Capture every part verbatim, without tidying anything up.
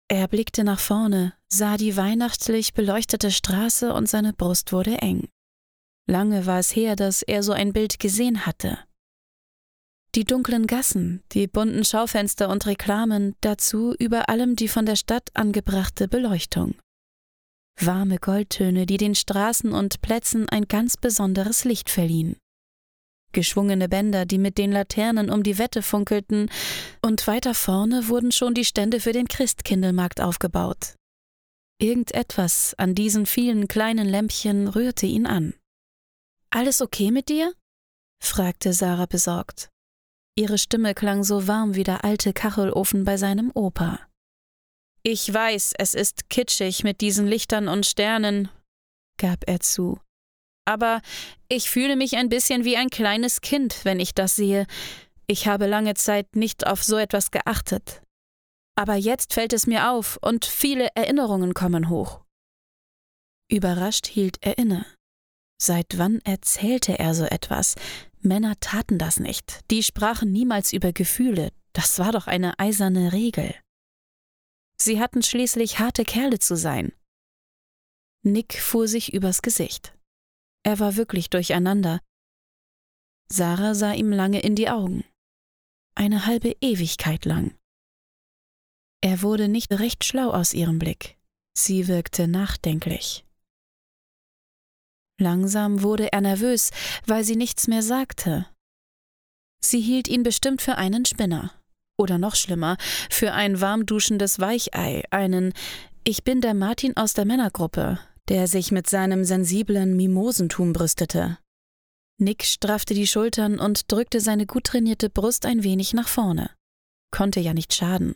Er blickte nach vorne, sah die weihnachtlich beleuchtete Straße und seine Brust wurde eng. Lange war es her, dass er so ein Bild gesehen hatte. Die dunklen Gassen, die bunten Schaufenster und Reklamen, dazu über allem die von der Stadt angebrachte Beleuchtung. Warme Goldtöne, die den Straßen und Plätzen ein ganz besonderes Licht verliehen. Geschwungene Bänder, die mit den Laternen um die Wette funkelten, und weiter vorne wurden schon die Stände für den Christkindlmarkt aufgebaut. Irgendetwas an diesen vielen kleinen Lämpchen rührte ihn an. »Alles okay mit dir?« fragte Sarah besorgt. Ihre Stimme klang so warm wie der alte Kachelofen bei seinem Opa. »Ich weiß, es ist kitschig mit diesen Lichtern und Sternen«, gab er zu. »Aber ich fühle mich ein bisschen wie ein kleines Kind, wenn ich das sehe. Ich habe lange Zeit nicht auf so etwas geachtet. Aber jetzt fällt es mir auf und viele Erinnerungen kommen hoch.« Überrascht hielt er inne. Seit wann erzählte er so etwas? Männer taten das nicht. Die sprachen niemals über Gefühle. Das war doch eine eiserne Regel. Sie hatten schließlich harte Kerle zu sein. Nick fuhr sich übers Gesicht. Er war wirklich durcheinander. Sarah sah ihm lange in die Augen. Eine halbe Ewigkeit lang. Er wurde nicht recht schlau aus ihrem Blick. Sie wirkte nachdenklich. Langsam wurde er nervös, weil sie nichts mehr sagte. Sie hielt ihn bestimmt für einen Spinner. Oder noch schlimmer, für ein warmduschendes Weichei, einen »Ich bin der Martin aus der Männergruppe«, der sich mit seinem sensiblen Mimosentum brüstete. Nick straffte die Schultern und drückte seine gut trainierte Brust ein wenig nach vorne. Konnte ja nicht schaden.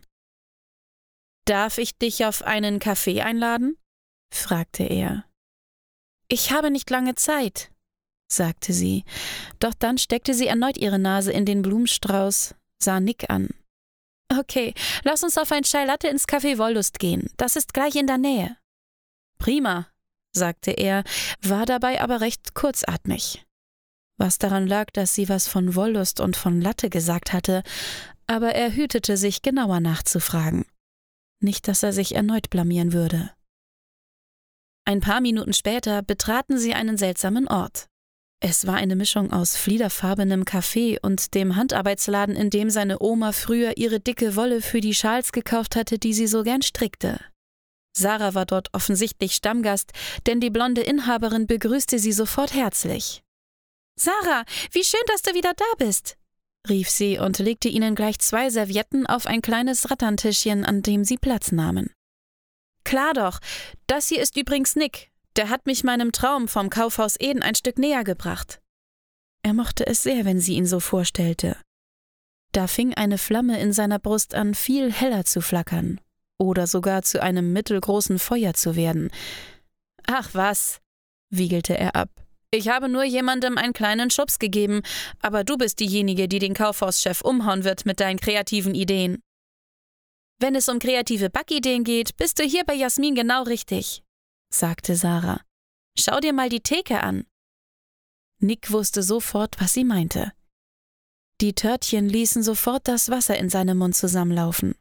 »Darf ich dich auf einen Kaffee einladen?« fragte er. »Ich habe nicht lange Zeit«, sagte sie, doch dann steckte sie erneut ihre Nase in den Blumenstrauß, sah Nick an. »Okay, lass uns auf ein Chai Latte ins Café Wollust gehen, das ist gleich in der Nähe.« »Prima«, sagte er, war dabei aber recht kurzatmig. Was daran lag, dass sie was von Wollust und von Latte gesagt hatte, aber er hütete sich, genauer nachzufragen. Nicht, dass er sich erneut blamieren würde. Ein paar Minuten später betraten sie einen seltsamen Ort. Es war eine Mischung aus fliederfarbenem Kaffee und dem Handarbeitsladen, in dem seine Oma früher ihre dicke Wolle für die Schals gekauft hatte, die sie so gern strickte. Sarah war dort offensichtlich Stammgast, denn die blonde Inhaberin begrüßte sie sofort herzlich. »Sarah, wie schön, dass du wieder da bist«, rief sie und legte ihnen gleich zwei Servietten auf ein kleines Rattantischchen, an dem sie Platz nahmen. »Klar doch, das hier ist übrigens Nick. Der hat mich meinem Traum vom Kaufhaus Eden ein Stück näher gebracht.« Er mochte es sehr, wenn sie ihn so vorstellte. Da fing eine Flamme in seiner Brust an, viel heller zu flackern oder sogar zu einem mittelgroßen Feuer zu werden. »Ach was«, wiegelte er ab. »Ich habe nur jemandem einen kleinen Schubs gegeben, aber du bist diejenige, die den Kaufhauschef umhauen wird mit deinen kreativen Ideen.« »Wenn es um kreative Backideen geht, bist du hier bei Jasmin genau richtig«, sagte Sarah. »Schau dir mal die Theke an.« Nick wusste sofort, was sie meinte. Die Törtchen ließen sofort das Wasser in seinem Mund zusammenlaufen.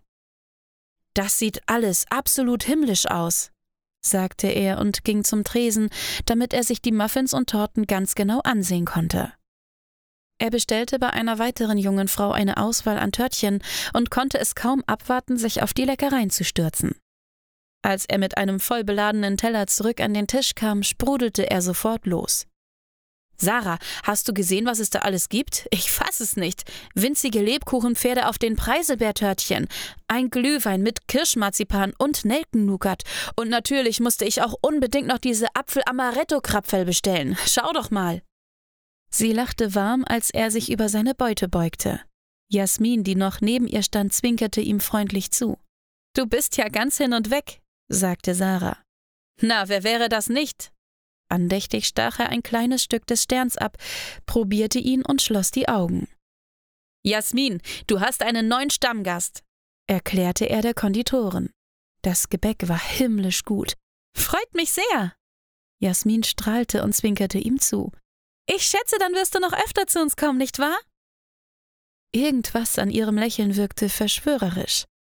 »Das sieht alles absolut himmlisch aus«, sagte er und ging zum Tresen, damit er sich die Muffins und Torten ganz genau ansehen konnte. Er bestellte bei einer weiteren jungen Frau eine Auswahl an Törtchen und konnte es kaum abwarten, sich auf die Leckereien zu stürzen. Als er mit einem voll beladenen Teller zurück an den Tisch kam, sprudelte er sofort los. »Sarah, hast du gesehen, was es da alles gibt? Ich fass es nicht. Winzige Lebkuchenpferde auf den Preiselbeertörtchen, ein Glühwein mit Kirschmarzipan und Nelkennougat und natürlich musste ich auch unbedingt noch diese Apfel-Amaretto-Krapfen bestellen. Schau doch mal.« Sie lachte warm, als er sich über seine Beute beugte. Jasmin, die noch neben ihr stand, zwinkerte ihm freundlich zu. »Du bist ja ganz hin und weg«, sagte Sarah. »Na, wer wäre das nicht?« Andächtig stach er ein kleines Stück des Sterns ab, probierte ihn und schloss die Augen. »Jasmin, du hast einen neuen Stammgast«, erklärte er der Konditorin. Das Gebäck war himmlisch gut. »Freut mich sehr!« Jasmin strahlte und zwinkerte ihm zu. »Ich schätze, dann wirst du noch öfter zu uns kommen, nicht wahr?« Irgendwas an ihrem Lächeln wirkte verschwörerisch.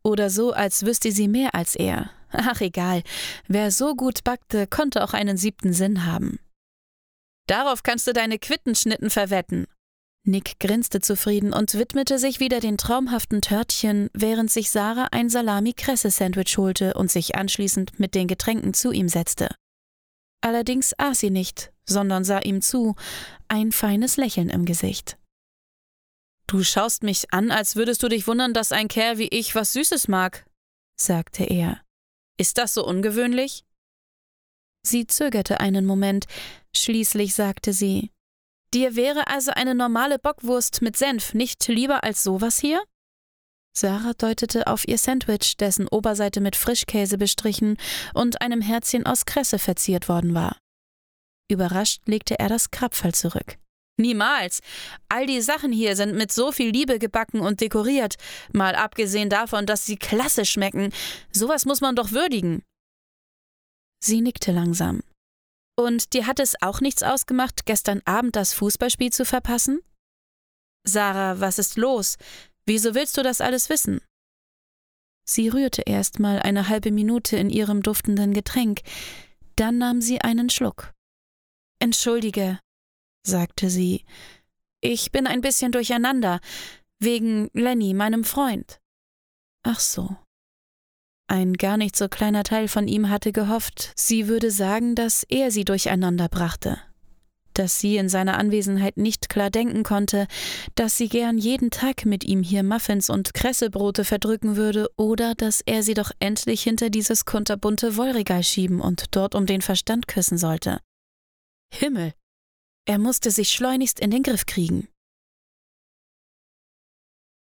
Oder so, als wüsste sie mehr als er. Ach egal, wer so gut backte, konnte auch einen siebten Sinn haben. »Darauf kannst du deine Quittenschnitten verwetten.« Nick grinste zufrieden und widmete sich wieder den traumhaften Törtchen, während sich Sarah ein Salami-Kresse-Sandwich holte und sich anschließend mit den Getränken zu ihm setzte. Allerdings aß sie nicht, sondern sah ihm zu, ein feines Lächeln im Gesicht. »Du schaust mich an, als würdest du dich wundern, dass ein Kerl wie ich was Süßes mag«, sagte er. »Ist das so ungewöhnlich?« Sie zögerte einen Moment, schließlich sagte sie, »Dir wäre also eine normale Bockwurst mit Senf nicht lieber als sowas hier?« Sarah deutete auf ihr Sandwich, dessen Oberseite mit Frischkäse bestrichen und einem Herzchen aus Kresse verziert worden war. Überrascht legte er das Krapferl zurück. »Niemals! All die Sachen hier sind mit so viel Liebe gebacken und dekoriert, mal abgesehen davon, dass sie klasse schmecken. Sowas muss man doch würdigen.« Sie nickte langsam. »Und dir hat es auch nichts ausgemacht, gestern Abend das Fußballspiel zu verpassen?« »Sarah, was ist los? Wieso willst du das alles wissen?« Sie rührte erst mal eine halbe Minute in ihrem duftenden Getränk, dann nahm sie einen Schluck. »Entschuldige«, sagte sie, »ich bin ein bisschen durcheinander, wegen Lenny, meinem Freund.« »Ach so.« Ein gar nicht so kleiner Teil von ihm hatte gehofft, sie würde sagen, dass er sie durcheinander brachte. Dass sie in seiner Anwesenheit nicht klar denken konnte, dass sie gern jeden Tag mit ihm hier Muffins und Kressebrote verdrücken würde oder dass er sie doch endlich hinter dieses kunterbunte Wollregal schieben und dort um den Verstand küssen sollte. Himmel! Er musste sich schleunigst in den Griff kriegen.